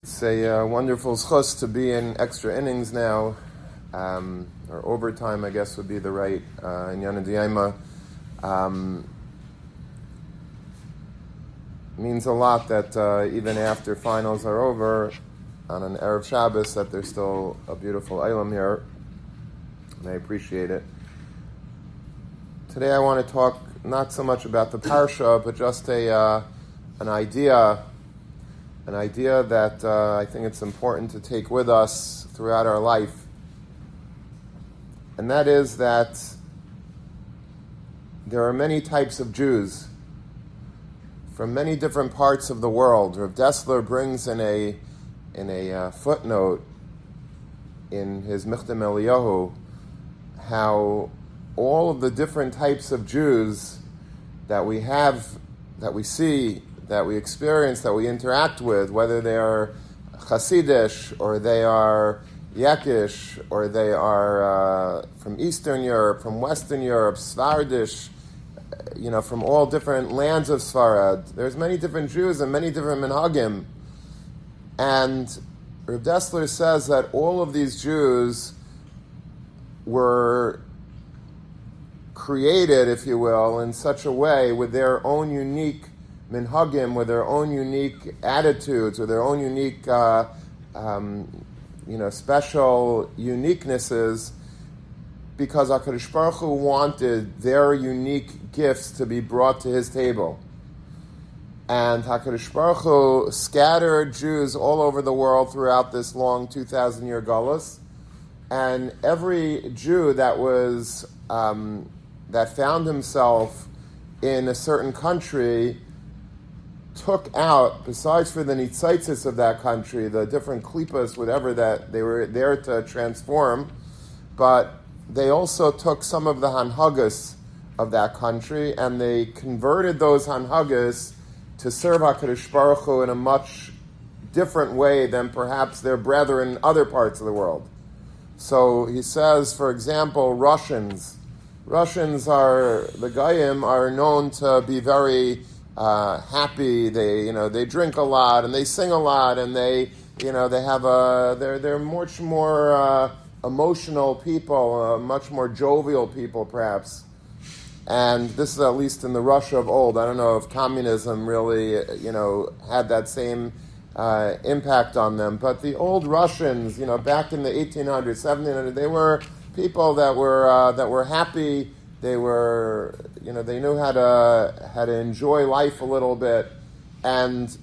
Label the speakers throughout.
Speaker 1: It's a wonderful schus to be in extra innings now, or overtime, I guess would be the right in Yana D'Yama. Means a lot that even after finals are over, on an Erev Shabbos, that there's still a beautiful Eilam here, and I appreciate it. Today I want to talk not so much about the Parsha, but just an idea that I think it's important to take with us throughout our life. And that is that there are many types of Jews from many different parts of the world. Rav Dessler brings in a footnote in his Michtam Eliyahu how all of the different types of Jews that we have, that we see, that we experience, that we interact with, whether they are Hasidish, or they are Yekish, or they are from Eastern Europe, from Western Europe, Svardish, from all different lands of Sfarad. There's many different Jews and many different minhagim. And Rav Dessler says that all of these Jews were created, if you will, in such a way with their own unique minhagim, with their own unique attitudes, with their own unique, special uniquenesses, because HaKadosh Baruch Hu wanted their unique gifts to be brought to His table. And HaKadosh Baruch Hu scattered Jews all over the world throughout this long 2,000-year galus, and every Jew that was that found himself in a certain country took out, besides for the nitzaitzis of that country, the different klippas, whatever that they were there to transform, but they also took some of the hanhagas of that country and they converted those hanhagas to serve HaKadosh Baruch Hu in a much different way than perhaps their brethren in other parts of the world. So he says, for example, Russians are, the Goyim are known to be very happy. They drink a lot and they sing a lot and they have they're much more emotional people, much more jovial people perhaps. And this is at least in the Russia of old. I don't know if communism really had that same impact on them, but the old Russians, back in the 1800s, 1700s, they were people that were happy. They were, they knew how to enjoy life a little bit, and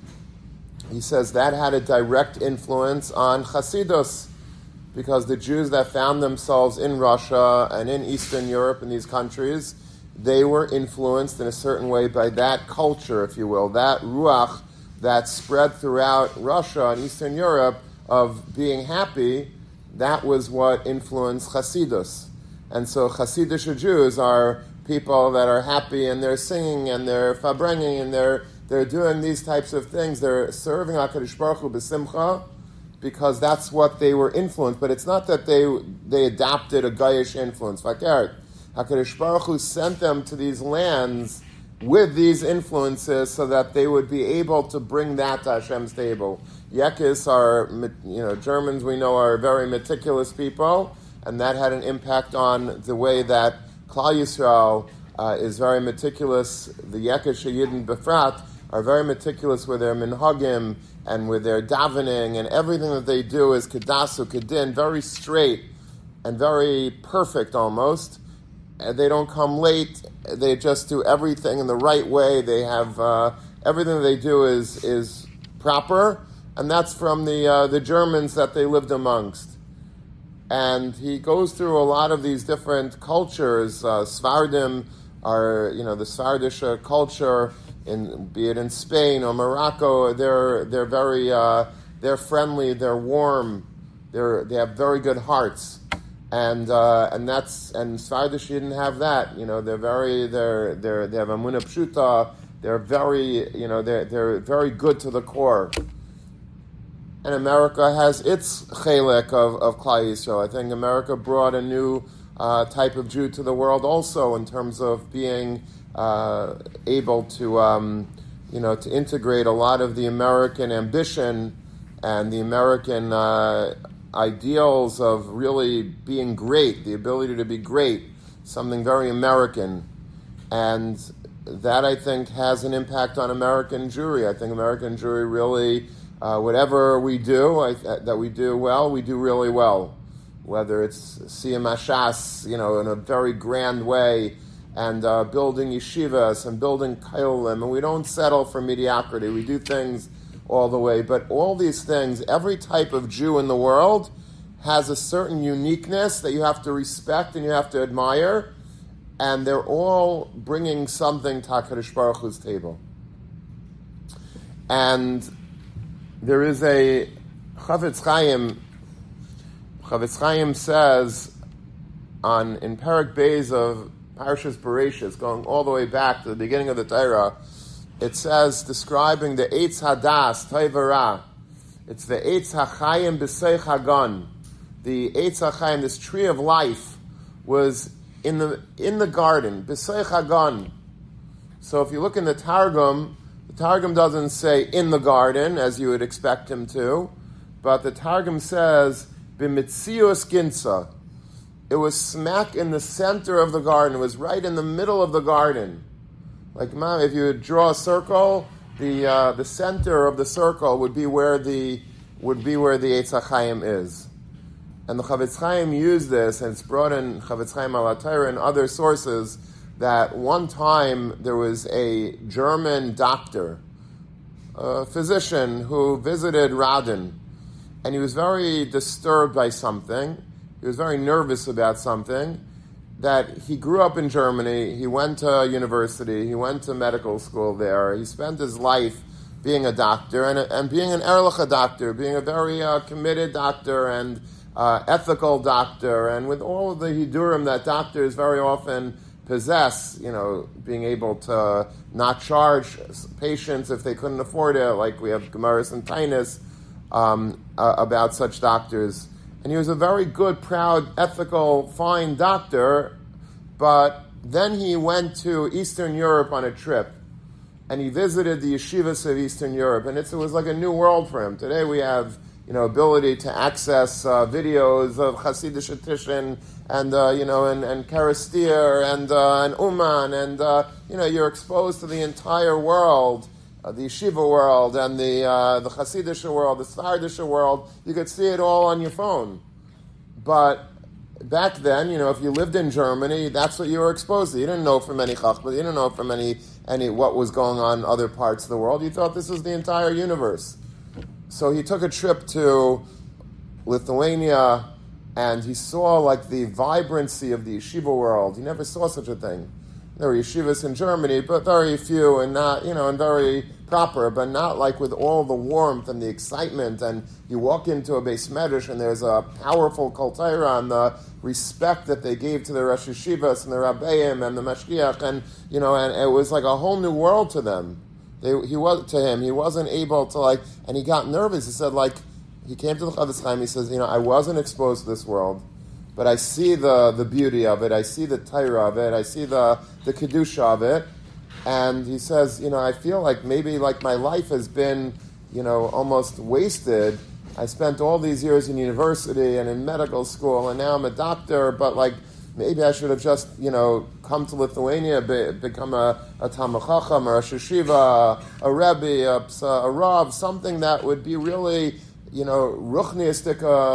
Speaker 1: he says that had a direct influence on Hasidus, because the Jews that found themselves in Russia and in Eastern Europe and these countries, they were influenced in a certain way by that culture, if you will, that ruach that spread throughout Russia and Eastern Europe of being happy. That was what influenced Hasidus. And so Hasidic Jews are people that are happy and they're singing and they're farbrengen and they're doing these types of things. They're serving HaKadosh Baruch Hu b'simcha because that's what they were influenced. But it's not that they adopted a Goyish influence. HaKadosh Baruch Hu sent them to these lands with these influences so that they would be able to bring that to Hashem's table. Yekis are, Germans we know are very meticulous people, and that had an impact on the way that Klal Yisrael is very meticulous. The Yekish Yidden Befrat are very meticulous with their minhagim and with their davening, and everything that they do is kedasu, kedin, very straight and very perfect almost. They don't come late. They just do everything in the right way. They have everything that they do is proper, and that's from the Germans that they lived amongst. And he goes through a lot of these different cultures. Svardim are, the Svardish culture, be it in Spain or Morocco. They're very they're friendly. They're warm. They have very good hearts. And Svardish didn't have that. They have Amunah Pshuta. They're very they're very good to the core. And America has its chelek of Klal Yisrael. I think America brought a new type of Jew to the world also in terms of being able to to integrate a lot of the American ambition and the American ideals of really being great, the ability to be great, something very American. And that, I think, has an impact on American Jewry. I think American Jewry really, whatever we do, that we do well, we do really well. Whether it's Siyam Hashas, in a very grand way, and building yeshivas and building kollel, and we don't settle for mediocrity. We do things all the way. But all these things, every type of Jew in the world has a certain uniqueness that you have to respect and you have to admire, and they're all bringing something to HaKadosh Baruch Hu's table. And there is a Chavetz Chaim. Chavetz Chaim says in Perek Beis of Parshas Bereshis, going all the way back to the beginning of the Torah, it says, describing the Eitz Hadas, Toivara. It's the Eitz HaChaim B'Seich Hagan. The Eitz HaChaim, this tree of life, was in the garden, B'Seich Hagan. So if you look in the Targum doesn't say in the garden, as you would expect him to, but the Targum says, B'Mitzius Ginsa. It was smack in the center of the garden. It was right in the middle of the garden. Like, if you would draw a circle, the center of the circle would be where the Eitz HaChaim is. And the Chavetz Chaim used this, and it's brought in Chavetz Chaim al HaTorah and other sources, that one time there was a German doctor, a physician, who visited Radin, and he was very disturbed by something. He was very nervous about something. That he grew up in Germany, he went to university, he went to medical school there, he spent his life being a doctor, and being an Erlicha doctor, being a very committed doctor and ethical doctor, and with all of the Hidurim that doctors very often possess, being able to not charge patients if they couldn't afford it, like we have Gemaras and Tainis about such doctors. And he was a very good, proud, ethical, fine doctor, but then he went to Eastern Europe on a trip, and he visited the yeshivas of Eastern Europe, and it was like a new world for him. Today we have, ability to access videos of Hasidic Tishin and Karastir and Uman, and you're exposed to the entire world, the yeshiva world and the Hasidic world, the Sardish world. You could see it all on your phone. But back then, if you lived in Germany, that's what you were exposed to. You didn't know from any chachma, you didn't know from any what was going on in other parts of the world. You thought this was the entire universe. So he took a trip to Lithuania, and he saw the vibrancy of the yeshiva world. He never saw such a thing. There were yeshivas in Germany, but very few, and not, and very proper, but not with all the warmth and the excitement. And you walk into a Beis Medrash, and there's a powerful Kol Torah and the respect that they gave to the Rosh Yeshivas and the Rabbeim and the Mashgiach, and it was like a whole new world to them. He wasn't able to and he got nervous. He said he came to the Chavetz Chaim. He says, I wasn't exposed to this world, but I see the beauty of it. I see the Torah of it. I see the Kedusha of it. And he says, I feel maybe my life has been, almost wasted. I spent all these years in university and in medical school, and now I'm a doctor, but maybe I should have just, come to Lithuania, become a Talmid Chacham, or a Yeshiva, a Rebbe, a Rav, something that would be really, ruchniistic,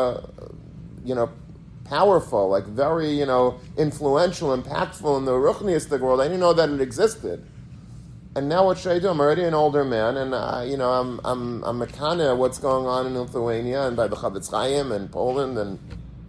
Speaker 1: powerful, very, influential, impactful in the ruchniistic world. I didn't know that it existed. And now what should I do? I'm already an older man, and I'm mekana of what's going on in Lithuania and by the Chavetz Chaim and Poland. And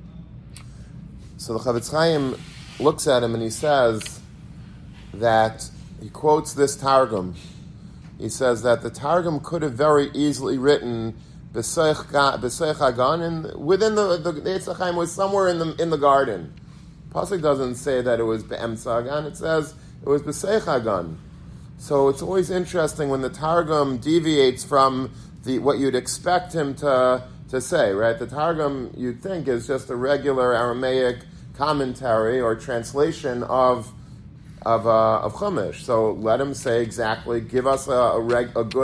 Speaker 1: so the Chavetz Chaim looks at him and he says that, he quotes this Targum. He says that the Targum could have very easily written B'Seich Hagan, and within the Eitz HaChaim was somewhere in the garden. Pasuk doesn't say that it was Be'emtza Hagan, it says it was B'Seich Hagan. So it's always interesting when the Targum deviates from what you'd expect him to say, right? The Targum, you'd think, is just a regular Aramaic commentary or translation of Chumash. So let him say exactly, give us a good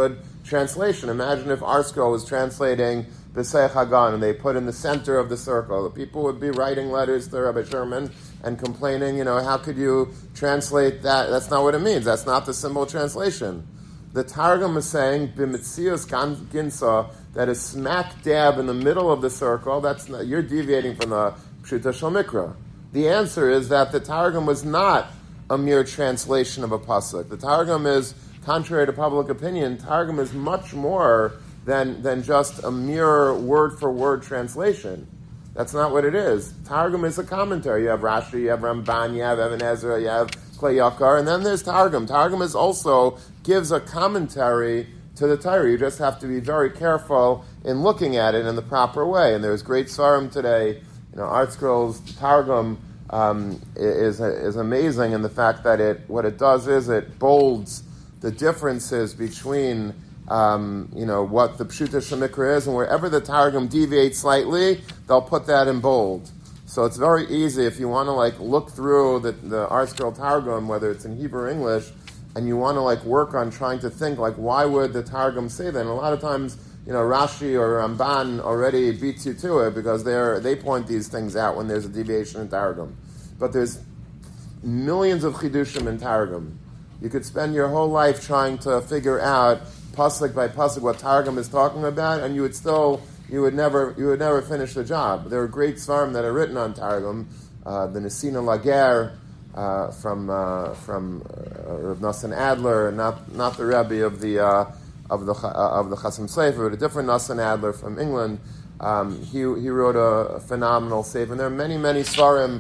Speaker 1: translation. Imagine if ArtScroll was translating B'Seich Hagan and they put in the center of the circle. The people would be writing letters to Rabbi Sherman and complaining, how could you translate that? That's not what it means. That's not the symbol translation. The Targum is saying, B'Metzius Ginsa, that is smack dab in the middle of the circle. You're deviating from the Pshuta Shel Mikra. The answer is that the Targum was not a mere translation of a pasuk. The Targum is, contrary to public opinion, Targum is much more than just a mere word-for-word translation. That's not what it is. Targum is a commentary. You have Rashi, you have Ramban, you have Ibn Ezra, you have Klei Yakar, and then there's Targum. Targum gives a commentary to the Torah. You just have to be very careful in looking at it in the proper way. And there's great Sarim today. ArtScroll's Targum is amazing in the fact that what it does is it bolds the differences between what the Pshuta Shel Mikra is, and wherever the Targum deviates slightly, they'll put that in bold. So it's very easy if you want to look through the ArtScroll Targum, whether it's in Hebrew or English, and you want to work on trying to think why would the Targum say that? And a lot of times, Rashi or Ramban already beats you to it because they point these things out when there's a deviation in Targum. But there's millions of chidushim in Targum. You could spend your whole life trying to figure out pasuk by pasuk what Targum is talking about, and you would never finish the job. There are great svarim that are written on Targum. The Nesina Lager from Rav Nosson Adler, not the Rebbe of the Chasam Sofer, but a different Nosson Adler from England. He wrote a phenomenal sefer, and there are many svarim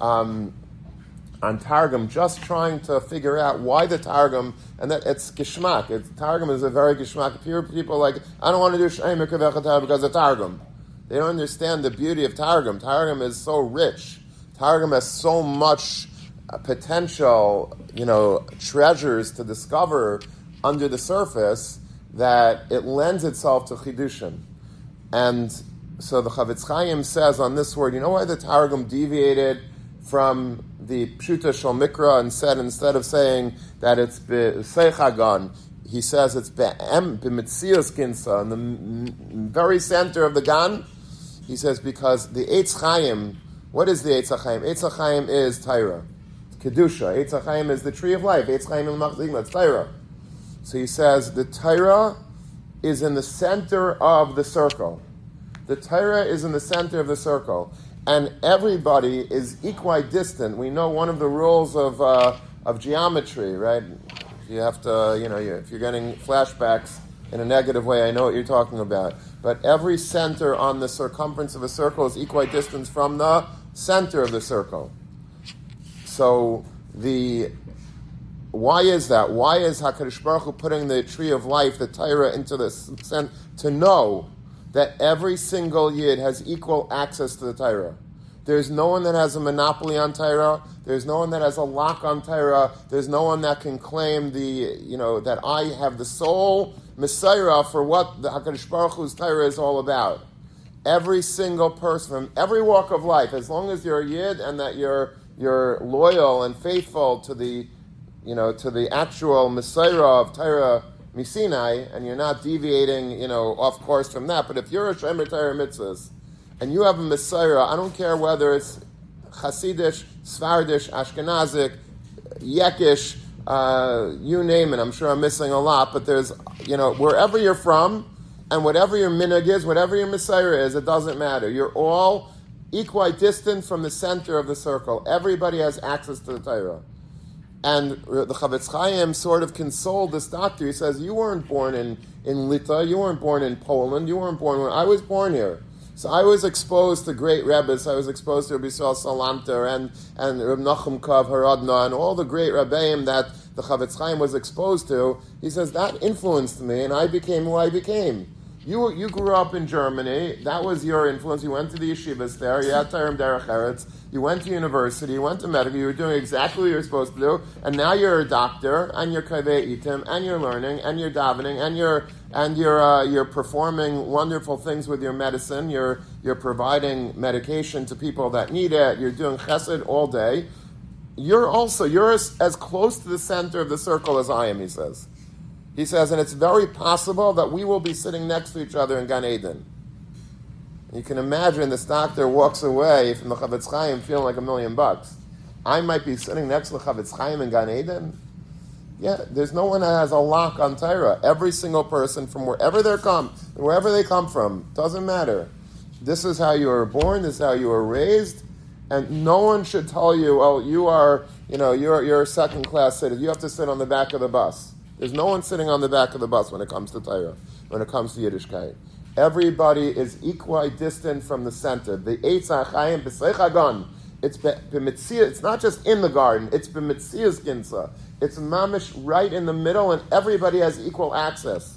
Speaker 1: on Targum, just trying to figure out why the Targum, and that it's Gishmak. Targum is a very Gishmak. People I don't want to do Shnei Mikra V'Chatar because of Targum. They don't understand the beauty of Targum. Targum is so rich. Targum has so much potential, treasures to discover under the surface that it lends itself to Chidushim. And so the Chavetz Chaim says on this word, why the Targum deviated from the Pshuta Shel Mikra and said, instead of saying that it's B'Seich Hagan, he says it's B'Metzius Ginsa, in the very center of the Gan. He says because the Eitz Chaim, what is the Eitz Chaim? Eitz Chaim is Torah, Kedusha. Eitz Chaim is the tree of life. Eitz Chaim il Machzigma, it's Torah. So he says the Torah is in the center of the circle. The Torah is in the center of the circle. And everybody is equidistant. We know one of the rules of geometry, right? You have to, if you're getting flashbacks in a negative way, I know what you're talking about. But every center on the circumference of a circle is equidistant from the center of the circle. So why is that? Why is HaKadosh Baruch Hu putting the tree of life, the Torah, into the center? To know that every single Yid has equal access to the Torah. There's no one that has a monopoly on Torah. There's no one that has a lock on Torah. There's no one that can claim that I have the sole Messiah for what the HaKadosh Baruch Hu's Torah is all about. Every single person from every walk of life, as long as you're a Yid and that you're loyal and faithful to the actual Messiah of Torah Misinai, and you're not deviating, off course from that. But if you're a Shomer Torah Mitzvahs, and you have a Messiah, I don't care whether it's Hasidish, Sfardish, Ashkenazic, Yekish, you name it. I'm sure I'm missing a lot, but there's, wherever you're from, and whatever your minhag is, whatever your Messiah is, it doesn't matter. You're all equidistant from the center of the circle. Everybody has access to the Torah. And the Chavetz Chaim sort of consoled this doctor. He says, you weren't born in Lita, you weren't born in Poland, you weren't born when I was born here. So I was exposed to great Rebbes. I was exposed to Rabbi Yisrael Salanter and Reb Nachum Kav Haradna and all the great Rebbeim that the Chavetz Chaim was exposed to. He says, that influenced me and I became who I became. You grew up in Germany. That was your influence. You went to the yeshivas there. You had Torah Derech Eretz. You went to university. You went to medical. You were doing exactly what you were supposed to do. And now you're a doctor, and you're kaveh itim, and you're learning, and you're davening, and you're performing wonderful things with your medicine. You're providing medication to people that need it. You're doing chesed all day. You're as close to the center of the circle as I am, he says. He says, and it's very possible that we will be sitting next to each other in Gan Eden. You can imagine this doctor walks away from the Chavetz Chaim feeling like $1 million. I might be sitting next to the Chavetz Chaim in Gan Eden. Yeah, there's no one that has a lock on Torah. Every single person from wherever they come from, doesn't matter. This is how you were born. This is how you were raised, and no one should tell you, "Oh, you're a second-class citizen. You have to sit on the back of the bus." There's no one sitting on the back of the bus when it comes to Torah, when it comes to Yiddishkeit. Everybody is equidistant from the center. The Eitz HaChaim B'Seich HaGan. It's not just in the garden. It's b'mitzias ginsa. It's mamish right in the middle, and everybody has equal access.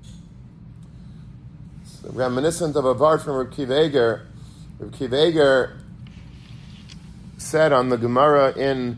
Speaker 1: It's reminiscent of a vart from Reb Kiva Eger. Reb Kiva Eger said on the Gemara in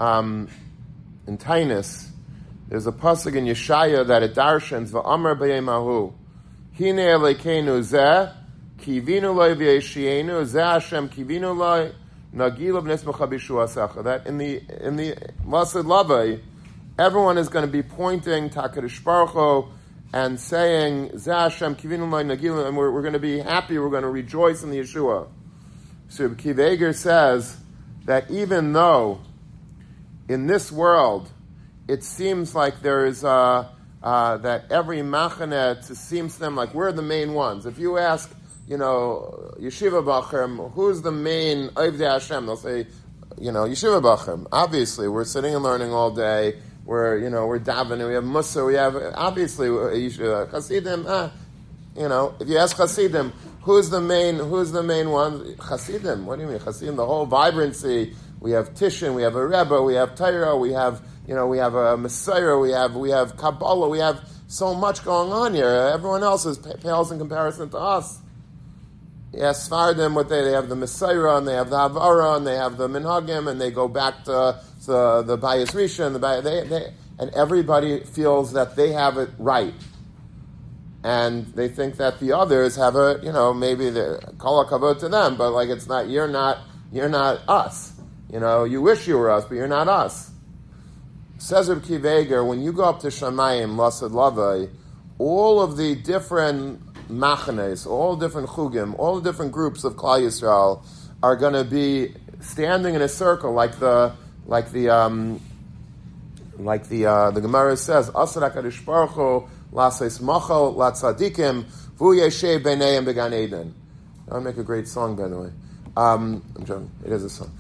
Speaker 1: Tainus, there's a pasuk in Yeshaya that it darshans v'amar b'yemahu hine elekeinu zeh kivinu loy v'yeshienu zeh Hashem kivinu loy nagila b'nesmecha b'shu asecha. That in the Lasad Lavai, everyone is going to be pointing to HaKadosh Baruch Hu and saying zeh Hashem kivinu loy nagila, and we're going to be happy. We're going to rejoice in the Yeshua. So Kiva Eger says that even though in this world it seems like there is that every machaneh seems to them like we're the main ones. If you ask, Yeshiva Bachrim, who's the main Ovdei Hashem? They'll say, Yeshiva Bachrim. Obviously, we're sitting and learning all day. We're davening. We have Musa. We have obviously Chasidim. If you ask Chasidim, who's the main one? Chasidim. What do you mean Chasidim? The whole vibrancy. We have Tishin. We have a Rebbe. We have Torah. We have a Messiah, we have Kabbalah, we have so much going on here. Everyone else pales in comparison to us. Yes, Sfardim, they have the Messiah, and they have the Havara, and they have the Minhagim, and they go back to the Bayis Rishon, and everybody feels that they have it right. And they think that the others have maybe the Kol HaKavod to them, but like it's not, you're not us. You wish you were us, but you're not us. Says Reb Kiva Eger, when you go up to Shamayim, Lasad Lavai, all of the different machanes, all different chugim, all the different groups of Klal Yisrael are going to be standing in a circle, like the Gemara says, Asar HaKadosh Baruch Hu Lasais Machal Latzadikim Vu Yeshev B'neihem B'Gan Eden. That would make a great song, by the way. I'm joking. It is a song.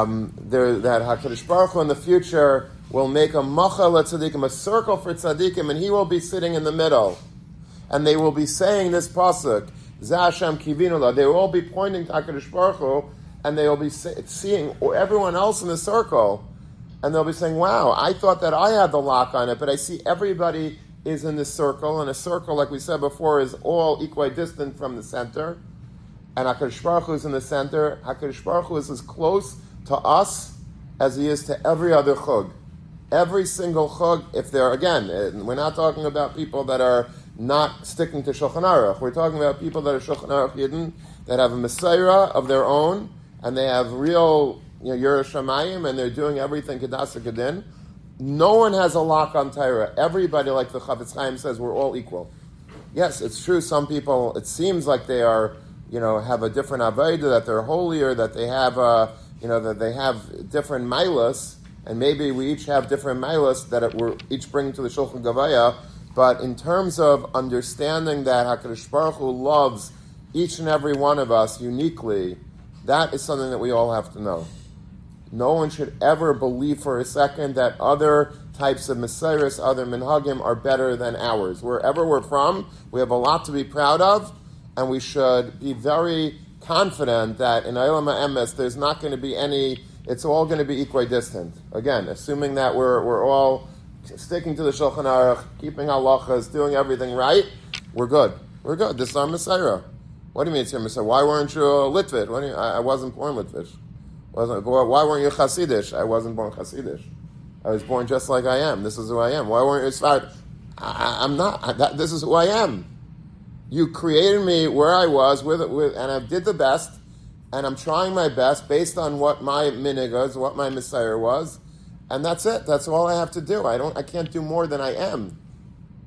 Speaker 1: That HaKadosh Baruch Hu in the future will make a machal tzaddikim, a circle for tzaddikim, and he will be sitting in the middle. And they will be saying this pasuk, Zeh Hashem kivinu la. They will all be pointing to HaKadosh Baruch Hu, and they will be seeing everyone else in the circle, and they'll be saying, wow, I thought that I had the lock on it, but I see everybody is in this circle, and a circle, like we said before, is all equidistant from the center, and HaKadosh Baruch Hu is in the center. HaKadosh Baruch Hu is as close to us as he is to every other chug. Every single chug, if they're, again, we're not talking about people that are not sticking to Shulchan Aruch. We're talking about people that are Shulchan Aruch Yidden, that have a Messiah of their own, and they have real Yerei Shamayim, and they're doing everything Kedasa Kedin. No one has a lock on Torah. Everybody, like the Chavetz Chaim says, we're all equal. Yes, it's true, some people, it seems like they are, have a different Avodah, that they're holier, that they have that they have different milas, and maybe we each have different milas that we're each bringing to the Shulchan Gavaya, but in terms of understanding that HaKadosh Baruch Hu loves each and every one of us uniquely, that is something that we all have to know. No one should ever believe for a second that other types of Messiahs, other Minhagim are better than ours. Wherever we're from, we have a lot to be proud of, and we should be very confident that in Olam HaEmes there's not going to be any. It's all going to be equidistant. Again, assuming that we're all sticking to the Shulchan Aruch, keeping halachas, doing everything right, we're good. We're good. This is our Messiah. What do you mean it's your Messiah? Why weren't you a Litvit? I wasn't born Litvish. Why weren't you Hasidish? I wasn't born Hasidish. I was born just like I am. This is who I am. Why weren't you Sfard? I'm not. This is who I am. You created me where I was with, and I did the best. And I'm trying my best based on what my minig is, what my Messiah was, and that's it. That's all I have to do. I can't do more than I am.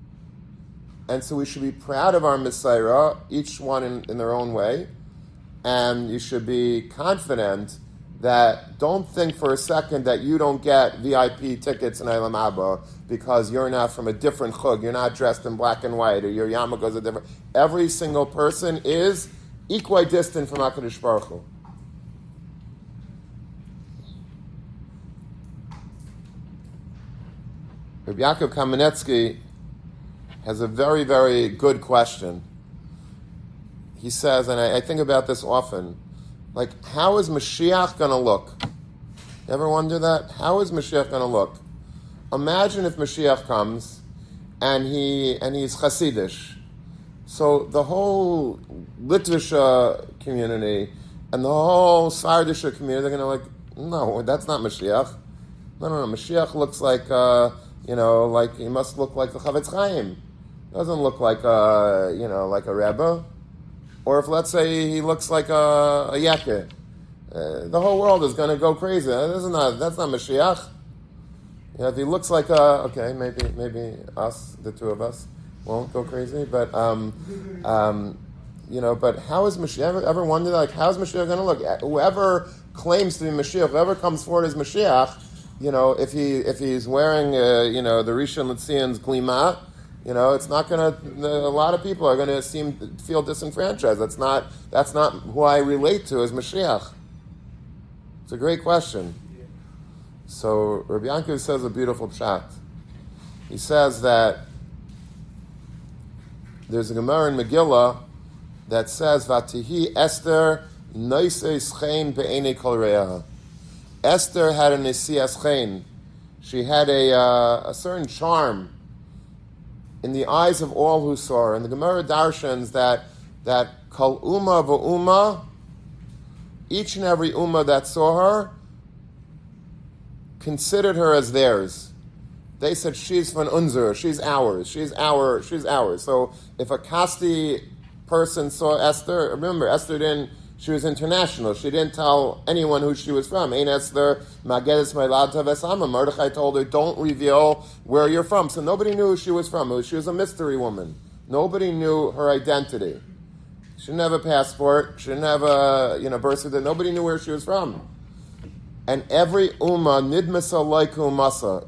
Speaker 1: And so we should be proud of our Messiah, each one in their own way. And you should be confident that don't think for a second that you don't get VIP tickets in Eilam Abba because you're not from a different chug, you're not dressed in black and white, or your yarmulkes are different. Every single person is equidistant from HaKadosh Baruch Hu. Rabbi Yaakov Kamenetsky has a very, very good question. He says, and I think about this often, like, how is Mashiach going to look? You ever wonder that? How is Mashiach going to look? Imagine if Mashiach comes and he's Hasidish. So the whole Litvisha community and the whole Sardisha community, they're going to no, that's not Mashiach. No. Mashiach looks like, like he must look like the Chavetz Chaim. Doesn't look like like a Rebbe. Or if, let's say, he looks like a Yeke, the whole world is going to go crazy. That's not Mashiach. If he looks like maybe us, the two of us, won't go crazy. But but how is Mashiach? Ever wonder how's Mashiach going to look? Whoever claims to be Mashiach, whoever comes forward as Mashiach, if he's wearing the Rishon LeZion's glima. It's not going to. A lot of people are going to feel disenfranchised. That's not who I relate to as Mashiach. It's a great question. So Rabbi Yankov says a beautiful pshat. He says that there's a Gemara in Megillah that says Vatihi Esther Noisei Schein Be'enei Kol Re'ah. Esther had a Nesias Schein. She had a certain charm in the eyes of all who saw her. And the Gemara darshans that Kol Ummah v'Ummah, each and every Ummah that saw her, considered her as theirs. They said, she's von unser, she's ours, she's ours. So if a Kasti person saw Esther, remember, she was international. She didn't tell anyone who she was from. Ein Esther, Magedes Meilata Vesama. Mordechai told her, don't reveal where you're from. So nobody knew who she was from. She was a mystery woman. Nobody knew her identity. She didn't have a passport. She didn't have a birth certificate. Nobody knew where she was from. And every ummah, nidmasa laiku masa.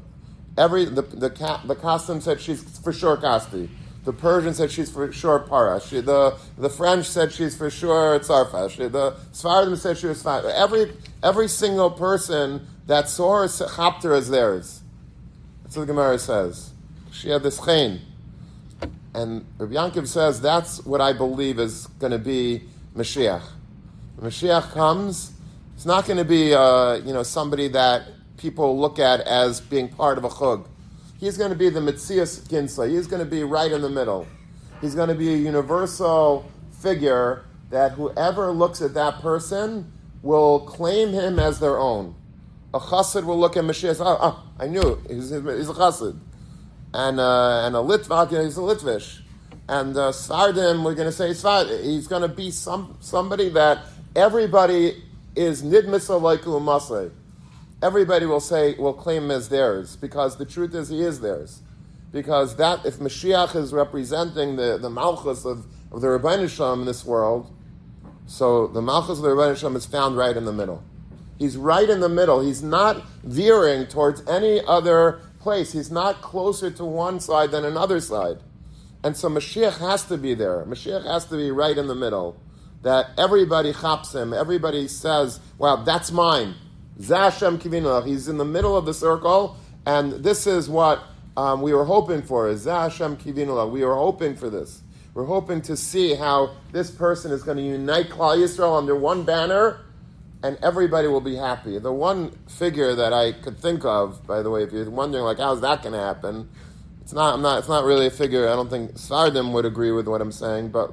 Speaker 1: The Kassim said she's for sure Kasti. The Persian said she's for sure Parash. The French said she's for sure Tzarfash. The Sfardim said she was fine. Every single person that saw her chapped her as theirs. That's what the Gemara says. She had this chen. And Rabbi Yankov says that's what I believe is going to be Mashiach. When Mashiach comes, it's not going to be somebody that people look at as being part of a chug. He's going to be the Metzias Ginsa. He's going to be right in the middle. He's going to be a universal figure that whoever looks at that person will claim him as their own. A chassid will look at Mashiach. I knew he's a chassid, and a Litvak, he's a Litvish, and Sardim, we're going to say he's going to be somebody that everybody is nidmisa like umasay. Everybody will claim him as theirs, because the truth is he is theirs. Because that, if Mashiach is representing the Malchus of the Rebbeinu Shalom in this world, so the Malchus of the Rebbeinu Shalom is found right in the middle. He's right in the middle. He's not veering towards any other place. He's not closer to one side than another side. And so Mashiach has to be there. Mashiach has to be right in the middle. That everybody chaps him. Everybody says, wow, that's mine. Zashem Kivinulach. He's in the middle of the circle, and this is what we were hoping for. Zashem Kivinulach. We were hoping for this. We're hoping to see how this person is going to unite Klal Yisrael under one banner, and everybody will be happy. The one figure that I could think of, by the way, if you're wondering how's that going to happen, it's not really a figure. I don't think Sardim would agree with what I'm saying, but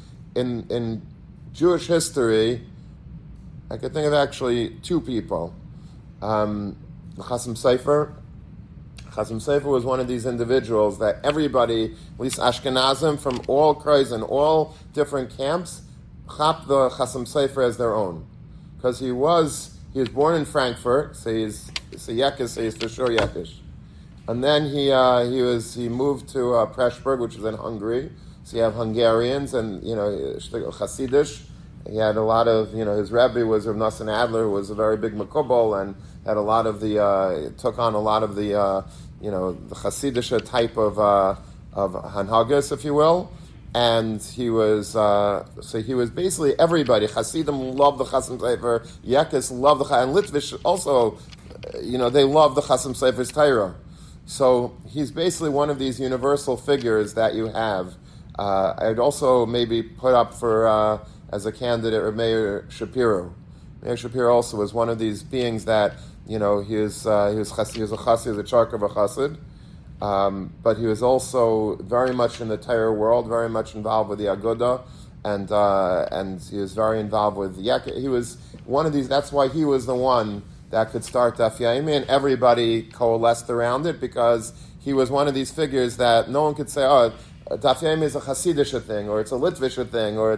Speaker 1: in Jewish history, I could think of actually two people. The Chasam Sofer. Chasam Sofer was one of these individuals that everybody, at least Ashkenazim from all kreis and all different camps, chap the Chasam Sofer as their own. Because he was born in Frankfurt, so he's Yekish, so he's for sure Yekish. And then he moved to Pressburg, which is in Hungary. So you have Hungarians and Hasidish. He had a lot of his Rebbe was Rav Nosson Adler, who was a very big Makubal and had a lot of took on a lot of the the Hasidish type of Hanhagas, if you will. And he was basically everybody. Hasidim loved the Chasim Sefer. Yekis loved the Chasim, and Litvish also. They love the Chasim Sefer's Torah. So he's basically one of these universal figures that you have. I'd also maybe put up for as a candidate Reb Meir Shapiro. Meir Shapiro also was one of these beings that he was a chassid, he was a Charkov chassid, but he was also very much in the Torah world, very much involved with the Aguda, and he was very involved with He was one of these. That's why he was the one that could start Daf Yomi, and everybody coalesced around it because he was one of these figures that no one could say, oh, Daf Yomi is a Hasidish thing, or it's a Litvish thing, or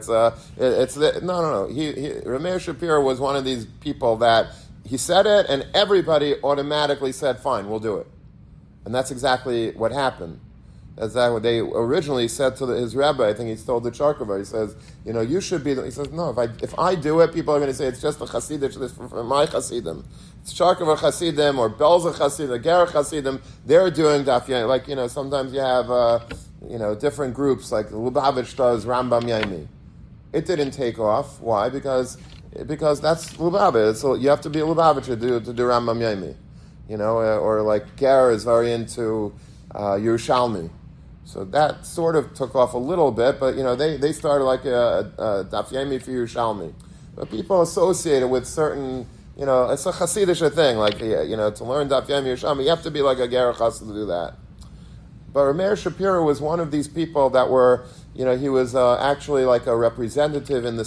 Speaker 1: no. Reb Meir Shapiro was one of these people that he said it, and everybody automatically said, fine, we'll do it. And that's exactly what happened. That's what they originally said to his rabbi. I think he told the Charkova. He says, you should be. He says, no, if I do it, people are going to say it's just a Hasidish. This for my Hasidim. It's Charkova Hasidim or Belzer Hasidim, Ger Hasidim. They're doing Daf Yomi. Like sometimes you have different groups. Like Lubavitch does Rambam Yomi. It didn't take off. Why? Because that's Lubavitch. So you have to be a Lubavitch to do Rambam Yomi. Or like Ger is very into Yerushalmi. So that sort of took off a little bit, but they started like a Daf Yomi for Yerushalmi. But people associate it with certain, it's a Hasidish thing, like to learn Daf Yomi Yerushalmi, you have to be like a Ger Chassid to do that. But Reb Meir Shapiro was one of these people that were, he was actually like a representative in the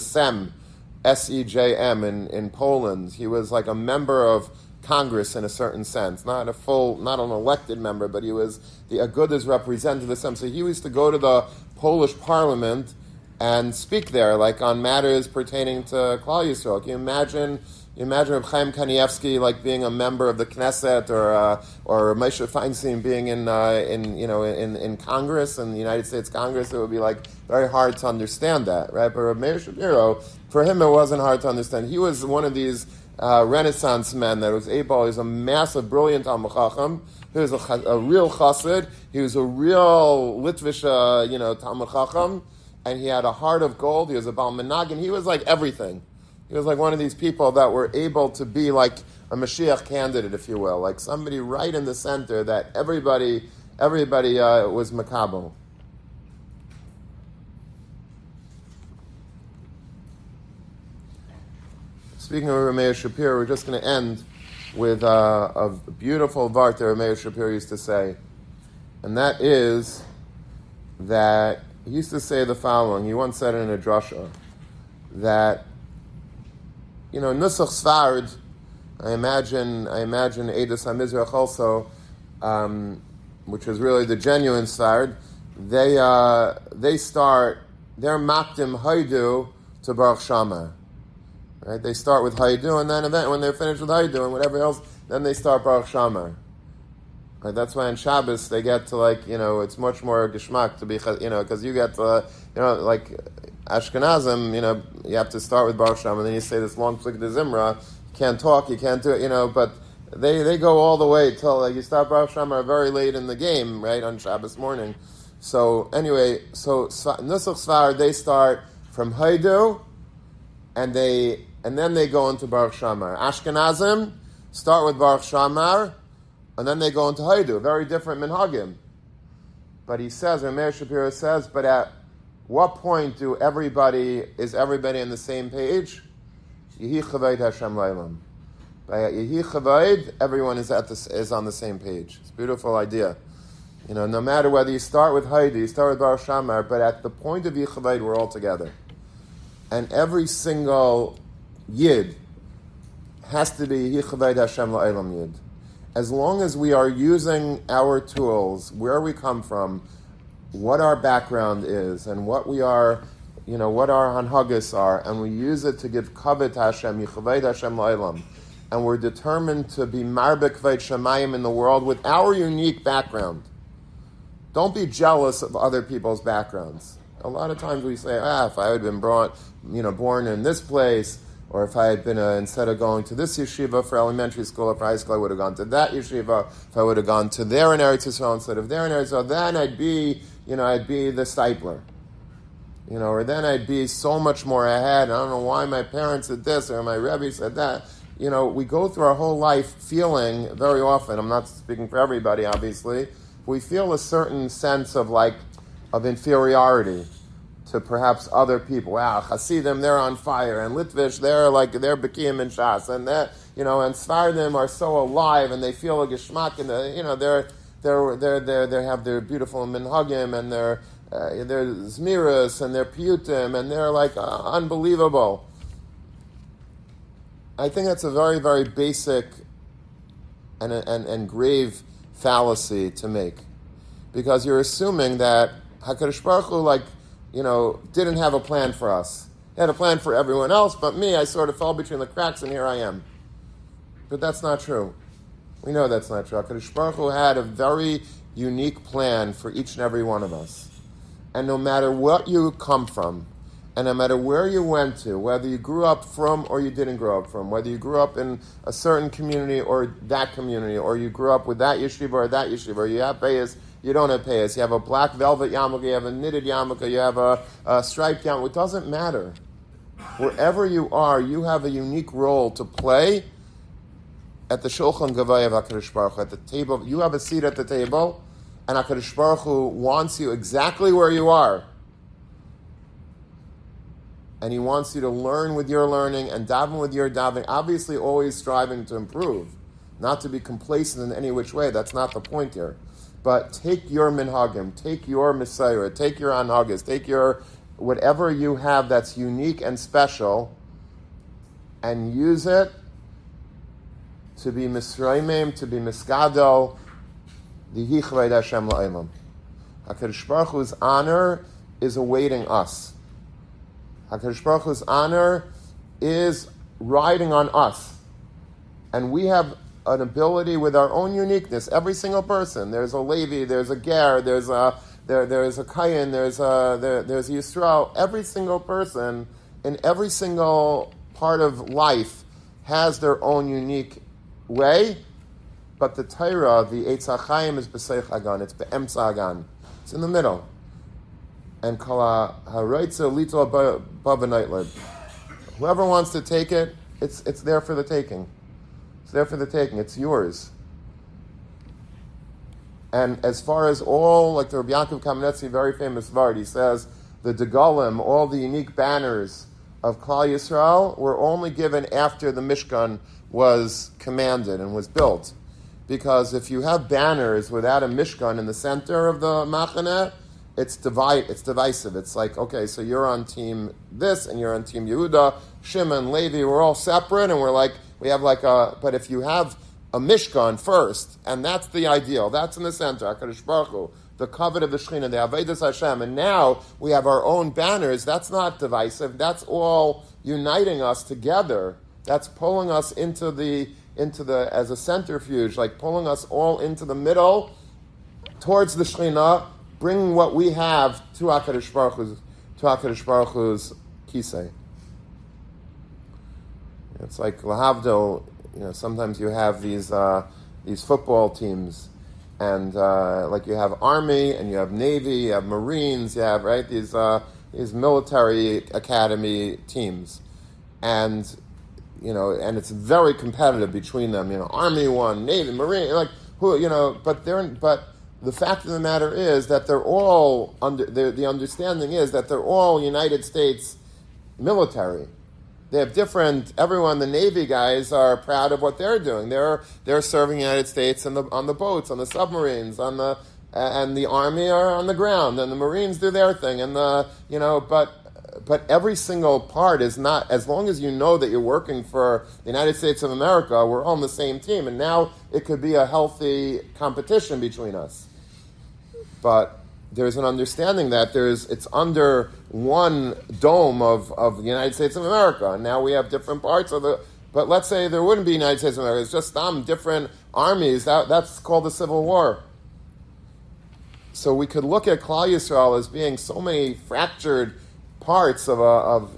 Speaker 1: SEJM in Poland. He was like a member of Congress in a certain sense, not an elected member, but he was the Aguda's representative. So he used to go to the Polish Parliament and speak there, like on matters pertaining to Klal Yisrael. Can you imagine Reb Chaim Kanievsky like being a member of the Knesset, or Moshe Feinstein being in Congress, in the United States Congress? It would be like very hard to understand that, right? But Reb Meir Shapiro, for him, it wasn't hard to understand. He was one of these Renaissance men that was able. He was a massive, brilliant Talmid Chacham. He was a real chassid. He was a real Litvish, Talmid Chacham, and he had a heart of gold. He was a Baal Menagin. He was like everything. He was like one of these people that were able to be like a Mashiach candidate, if you will, like somebody right in the center that everybody was makabel. Speaking of Reb Meir Shapiro, we're just going to end with a beautiful vart that Reb Meir Shapiro used to say, and that is that he used to say the following. He once said it in a drasha that Nusach Sfard, I imagine Eidos HaMizrach also, which is really the genuine Sfard, they start their Makdim Haidu to Baruch Shamar. Right? They start with Haidu, and then when they're finished with Haidu and whatever else, then they start Baruch Shamar. Right? That's why on Shabbos they get to it's much more geschmack to be, because you get to, like Ashkenazim, you have to start with Baruch Shamar, and then you say this long Plik de Zimra, you can't talk, you can't do it, but they go all the way till you start Baruch Shamar very late in the game, right, on Shabbos morning. So anyway, Nusach Svar, they start from Haidu, and then they go into Baruch Shamar. Ashkenazim start with Baruch Shamar, and then they go into Haidu. Very different minhagim. But he says, or Meir Shapiro says, but at what point is everybody on the same page? Yehi Chavayid Hashem Lailam. By Yehi Chavayid, everyone is on the same page. It's a beautiful idea. No matter whether you start with Haidu, you start with Baruch Shamar, but at the point of Yehi Chavayid, we're all together. And every single Yid has to be Yehi Chavayid Hashem Lailam Yid. As long as we are using our tools, where we come from, what our background is, and what we are, what our hanhagas are, and we use it to give kavod to Hashem, Yehi Chavayid Hashem Lailam, and we're determined to be Marbek Veit Shamayim in the world with our unique background. Don't be jealous of other people's backgrounds. A lot of times we say, if I had been born in this place, or if I had been, instead of going to this yeshiva for elementary school or for high school, I would have gone to that yeshiva. If I would have gone to there in Eretz Yisrael instead of there in Eretz Yisrael, then I'd be the Steipler. Or then I'd be so much more ahead. I don't know why my parents did this or my Rebbe said that. We go through our whole life feeling very often, I'm not speaking for everybody, obviously, we feel a certain sense of inferiority to perhaps other people. Wow, Hasidim, they're on fire, and Litvish, they're Bekiim and Shas, and that, and Sfardim are so alive, and they feel a geschmack, and they have their beautiful minhagim, and their zmiras, and their piyutim, and they're unbelievable. I think that's a very, very basic and grave fallacy to make, because you're assuming that HaKadosh Baruch Hu, didn't have a plan for us. He had a plan for everyone else, but me, I sort of fell between the cracks, and here I am. But that's not true. We know that's not true. HaKadosh Baruch Hu had a very unique plan for each and every one of us. And no matter what you come from, and no matter where you went to, whether you grew up from or you didn't grow up from, whether you grew up in a certain community or that community, or you grew up with that yeshiva or that yeshiva, or you have payas, you don't have payas, you have a black velvet yarmulke, you have a knitted yarmulke, you have a striped yarmulke, it doesn't matter. Wherever you are, you have a unique role to play at the Shulchan Gavai of HaKadosh Baruch Hu, at the table. You have a seat at the table, and HaKadosh Baruch Hu wants you exactly where you are. And He wants you to learn with your learning and daven with your davening, obviously always striving to improve, not to be complacent in any which way. That's not the point here. But take your minhagim, take your Messiah, take your anhagas, take your whatever you have that's unique and special, and use it to be misraimim, to be miskadel, the hichvayd Hashem la'olam. HaKadosh Baruch Hu's honor is awaiting us. HaKadosh Baruch Hu's honor is riding on us. And we have an ability with our own uniqueness, every single person. There's a Levi, there's a Ger, there's a Kayin, there's a Yisrael. Every single person in every single part of life has their own unique way, but the Torah, the Eitz HaChaim, is B'Seich Hagan, it's Be'emtza Hagan. It's in the middle. And Kala Haraitza Litol Bava. Whoever wants to take it, it's there for the taking. It's there for the taking. It's yours. And as far as all, like the Rabbi Yaakov Kamenetsky, very famous Vard, he says, the Degalim, all the unique banners of Klal Yisrael were only given after the Mishkan was commanded and was built. Because if you have banners without a Mishkan in the center of the Machaneh, it's divisive. It's like, okay, so you're on team this, and you're on team Yehuda, Shimon, Levi, we're all separate, and but if you have a Mishkan first, and that's the ideal, that's in the center, HaKadosh Baruch Hu, the covet of the Shekhinah, the Avodas Hashem, and now we have our own banners, that's not divisive, that's all uniting us together, that's pulling us into the as a centrifuge, like pulling us all into the middle, towards the Shekhinah, bringing what we have to HaKadosh Baruch Hu's kisei. It's like lahavdil. Sometimes you have these football teams, and like you have Army, and you have Navy, you have Marines, you have these military academy teams, and it's very competitive between them. Army won, Navy, Marine, but the fact of the matter is that they're all the understanding is that they're all United States military. They have everyone, the Navy guys are proud of what they're doing. They're serving the United States on the boats, on the submarines, and the Army are on the ground, and the Marines do their thing, and but every single part is not, as long as you know that you're working for the United States of America, we're all on the same team, and now it could be a healthy competition between us. But there's an understanding that it's under one dome of the United States of America, and now we have different parts of But let's say there wouldn't be United States of America. It's just different armies. That's called a civil war. So we could look at Klal Yisrael as being so many fractured parts of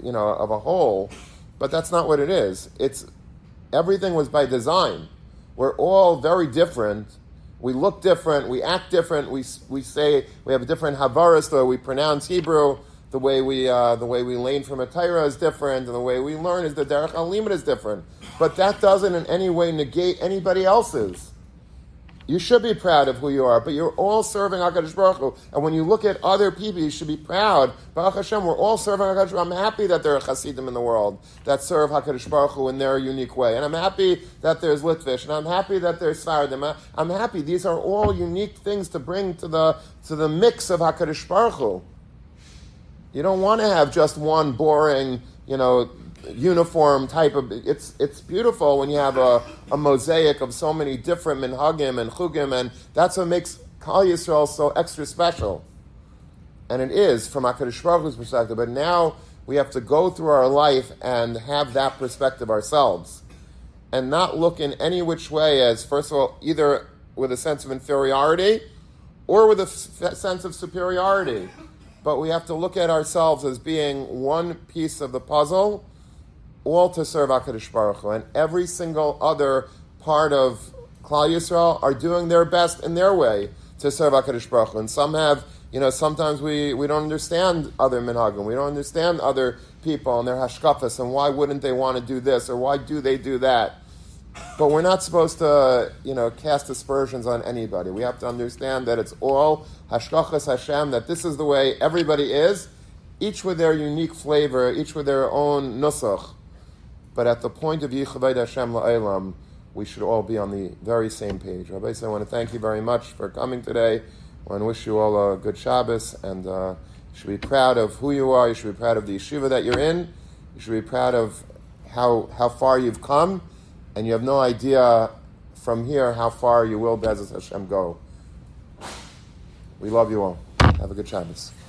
Speaker 1: a whole, but that's not what it is. Everything was by design. We're all very different. We look different. We act different. We say we have a different havaras. The way we pronounce Hebrew, the way we learn from a Torah is different, and the way we learn is the derech halimud is different. But that doesn't in any way negate anybody else's. You should be proud of who you are, but you're all serving HaKadosh Baruch Hu. And when you look at other people, you should be proud. Baruch Hashem, we're all serving HaKadosh Baruch Hu. I'm happy that there are Hasidim in the world that serve HaKadosh Baruch Hu in their unique way. And I'm happy that there's Litvish, and I'm happy that there's Sfardim. I'm happy. These are all unique things to bring to the mix of HaKadosh Baruch Hu. You don't want to have just one boring, uniform type of. It's beautiful when you have a mosaic of so many different minhagim and chugim, and that's what makes Klal Yisrael so extra special. And it is from HaKadosh Baruch Hu's perspective. But now we have to go through our life and have that perspective ourselves, and not look in any which way as, first of all, either with a sense of inferiority or with a sense of superiority. But we have to look at ourselves as being one piece of the puzzle, all to serve HaKadosh Baruch Hu. And every single other part of Klal Yisrael are doing their best in their way to serve HaKadosh Baruch Hu. And some have, sometimes we don't understand other minhagim. We don't understand other people and their hashkafas, and why wouldn't they want to do this, or why do they do that? But we're not supposed to, cast aspersions on anybody. We have to understand that it's all hashkachas Hashem, that this is the way everybody is, each with their unique flavor, each with their own nusach. But at the point of Yichaved Hashem La'olam, we should all be on the very same page. Rabbi, I want to thank you very much for coming today. I want to wish you all a good Shabbos, and you should be proud of who you are. You should be proud of the yeshiva that you're in. You should be proud of how far you've come. And you have no idea from here how far you will, Be'ezus Hashem, go. We love you all. Have a good Shabbos.